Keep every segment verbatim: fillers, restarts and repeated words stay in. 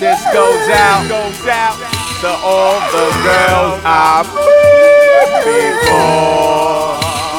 This goes out, goes out to all the girls I've before.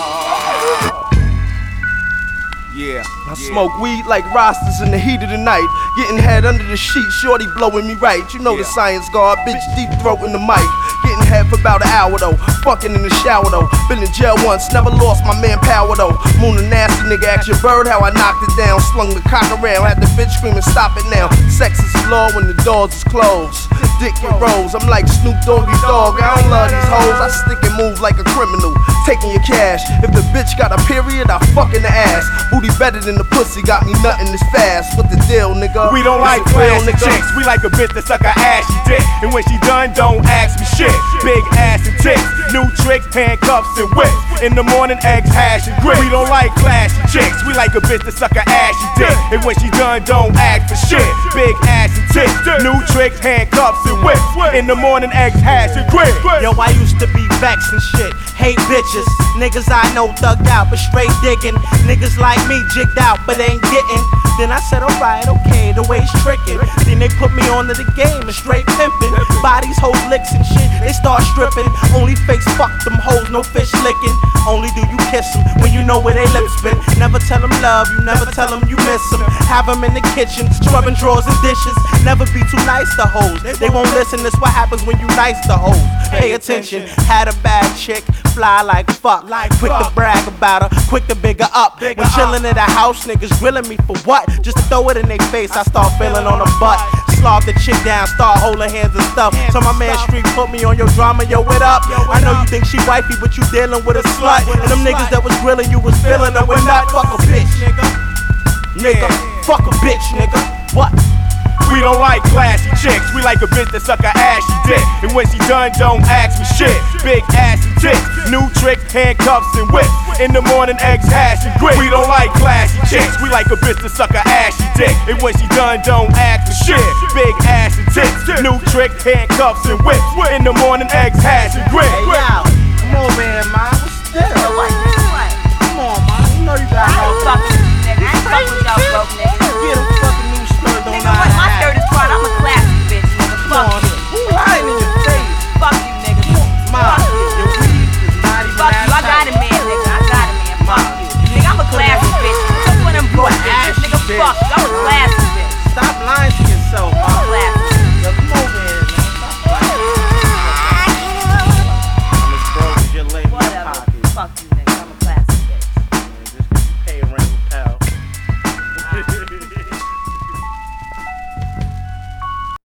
Yeah, I smoke weed like rosters in the heat of the night. Getting head under the sheet, shorty blowing me right. You know Yeah. the science guard, bitch deep throating the mic. Getting head for about an hour though, fucking in the shower though. Been in jail once, never lost my man power though. Moon a nasty nigga, ask your bird how I knocked it down. Slung the cock around, had the bitch screaming stop it now. Sex is law when the doors is closed. Dick and rolls, I'm like Snoop Doggy Dogg. I don't love these hoes, I stick and move like a criminal. Taking your cash, if the bitch got a period, I fuck in the ass. Booty better than the pussy, got me nuttin' this fast. What the deal, nigga? We don't like Is it real, flashy chicks. We like a bitch that suck her ass, she dick. And when she done, don't ask me shit. Big ass and tits, new tricks, handcuffs and whips. In the morning, eggs, hash and grits. We don't like flashy chicks. We like a bitch that suck her ass, she dick. And when she done, don't ask for shit. Big ass and tits, new tricks, handcuffs and whips. In the morning, eggs, hash and grits. Yo, I used to be vexed and shit. Hate bitches. Niggas I know thugged out, but straight digging. Niggas like me jigged out, but ain't getting. Then I said, alright, okay, the way's tricking. Then they put me onto the game and straight pimping. Bodies, hoes, licks and shit, they start stripping. Only face fuck them hoes, no fish licking. Only do you kiss them when you know where they lips been. Never tell them love, you never tell them you miss them. Have them in the kitchen, scrubbing drawers and dishes. Never be too nice to hoes. They won't listen, this what happens when you nice to hoes. Pay attention, had a bad chick, fly like fuck. Quick to brag about her, quick to bigger up. When chillin' in the house, niggas grilling me for what? Just to throw it in their face, I start feeling on the butt. Slog the chick down, start holding hands and stuff. So my man Street put me on your drama, yo, what up? I know you think she wifey, but you dealing with a slut. And them niggas that was grilling you was feeling her, we're not. Fuck a bitch, nigga. Nigga, fuck a bitch, nigga. What? We don't like classy chicks. We like a bitch that suck her ass, she dick. And when she done, don't ask me shit. Big ass and tits, new tricks, handcuffs and whips. In the morning, eggs, hash and grits. We don't like classy chicks. We like a bitch that suck her ass, she dick. And when she done, don't ask for shit. Big ass and tits, new tricks, handcuffs and whips. In the morning, eggs, hash and grits. Hey, yo, come over here, man. What's this? What? What? Come on, man. You know you got I no ain't fucking with you, nigga. I ain't fucking with y'all broke niggas.